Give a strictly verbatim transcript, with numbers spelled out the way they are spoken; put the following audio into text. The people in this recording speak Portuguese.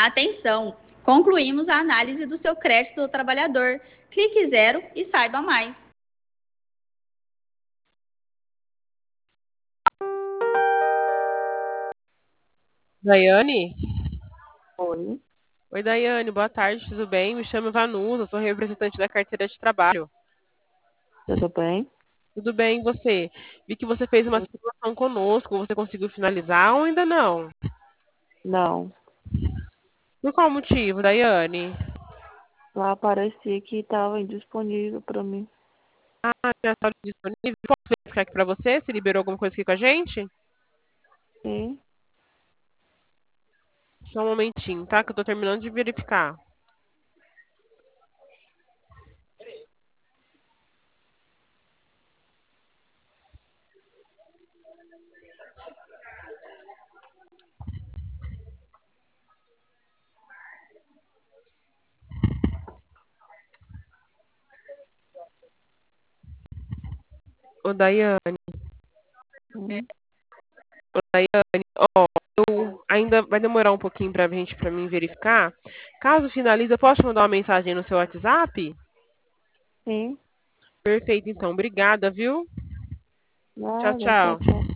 Atenção! Concluímos a análise do seu crédito do trabalhador. Clique zero e saiba mais. Daiane? Oi. Oi, Daiane, boa tarde, tudo bem? Me chamo Vanusa, sou representante da carteira de trabalho. Tudo bem? Tudo bem, e você? Vi que você fez uma simulação conosco, você conseguiu finalizar ou ainda não? Não. Por qual motivo, Daiane? Lá aparecia que estava indisponível para mim. Ah, tem a sala disponível. Posso verificar aqui para você se liberou alguma coisa aqui com a gente? Sim. Só um momentinho, tá? Que eu tô terminando de verificar. Ô, Daiane, Hum. ô, Daiane, ó, eu ainda vai demorar um pouquinho pra gente, pra mim verificar. Caso finalize, eu posso te mandar uma mensagem no seu WhatsApp? Sim. Perfeito, então. Obrigada, viu? Tchau, Nada. Tchau, tchau. tchau.